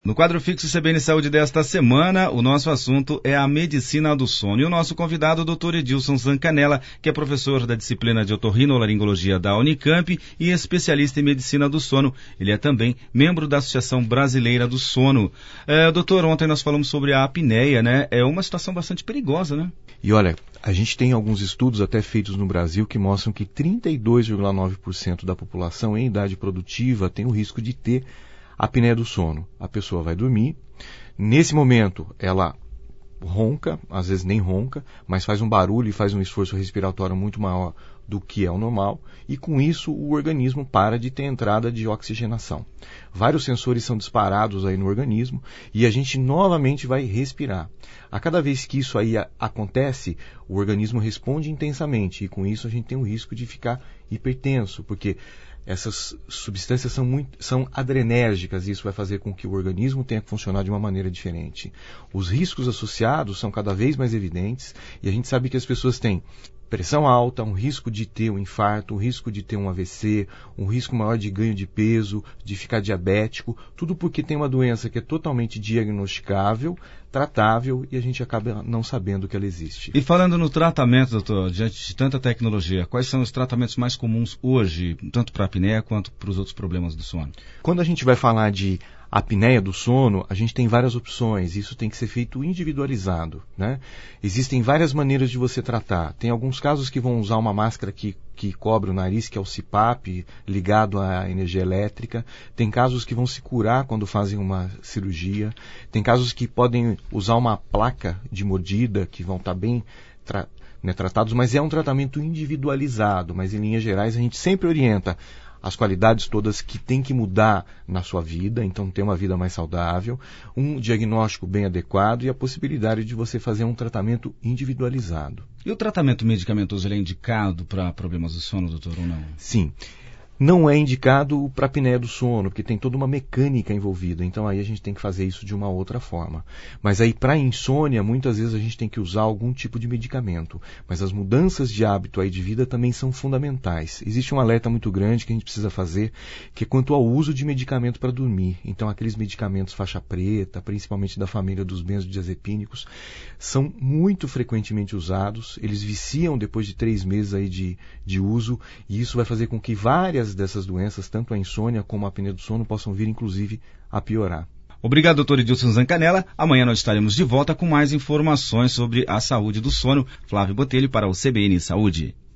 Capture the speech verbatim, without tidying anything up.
No quadro fixo C B N Saúde desta semana, o nosso assunto é a medicina do sono. E o nosso convidado, o doutor Edilson Zancanella, que é professor da disciplina de otorrinolaringologia da Unicamp e especialista em medicina do sono. Ele é também membro da Associação Brasileira do Sono. É, doutor, ontem nós falamos sobre a apneia, né? É uma situação bastante perigosa, né? E olha, a gente tem alguns estudos até feitos no Brasil que mostram que trinta e dois vírgula nove por cento da população em idade produtiva tem o risco de ter apneia do sono. A pessoa vai dormir, nesse momento ela ronca, às vezes nem ronca, mas faz um barulho e faz um esforço respiratório muito maior do que é o normal, e com isso o organismo para de ter entrada de oxigenação. Vários sensores são disparados aí no organismo e a gente novamente vai respirar. A cada vez que isso aí acontece, o organismo responde intensamente e com isso a gente tem o risco de ficar hipertenso, porque essas substâncias são, muito, são adrenérgicas e isso vai fazer com que o organismo tenha que funcionar de uma maneira diferente. Os riscos associados são cada vez mais evidentes e a gente sabe que as pessoas têm pressão alta, um risco de ter um infarto, um risco de ter um A V C, um risco maior de ganho de peso, de ficar diabético, tudo porque tem uma doença que é totalmente diagnosticável, tratável e a gente acaba não sabendo que ela existe. E falando no tratamento, doutor, diante de tanta tecnologia, quais são os tratamentos mais comuns hoje, tanto para a apneia quanto para os outros problemas do sono? Quando a gente vai falar de apneia do sono, a gente tem várias opções, isso tem que ser feito individualizado, né? Existem várias maneiras de você tratar. Tem alguns casos que vão usar uma máscara que, que cobre o nariz, que é o C PAP, ligado à energia elétrica. Tem casos que vão se curar quando fazem uma cirurgia. Tem casos que podem usar uma placa de mordida, que vão estar bem tra- né, tratados, mas é um tratamento individualizado. Mas em linhas gerais a gente sempre orienta as qualidades todas que tem que mudar na sua vida, então ter uma vida mais saudável, um diagnóstico bem adequado e a possibilidade de você fazer um tratamento individualizado. E o tratamento medicamentoso ele é indicado para problemas do sono, doutor, ou não? Sim. Não é indicado para apneia do sono, porque tem toda uma mecânica envolvida. Então aí a gente tem que fazer isso de uma outra forma. Mas aí para insônia, muitas vezes a gente tem que usar algum tipo de medicamento. Mas as mudanças de hábito aí de vida também são fundamentais. Existe um alerta muito grande que a gente precisa fazer, que é quanto ao uso de medicamento para dormir. Então aqueles medicamentos faixa preta, principalmente da família dos benzodiazepínicos, são muito frequentemente usados. Eles viciam depois de três meses aí de, de uso e isso vai fazer com que várias dessas doenças, tanto a insônia como a apneia do sono, possam vir, inclusive, a piorar. Obrigado, doutor Edilson Zancanella. Amanhã nós estaremos de volta com mais informações sobre a saúde do sono. Flávio Botelho para o C B N Saúde.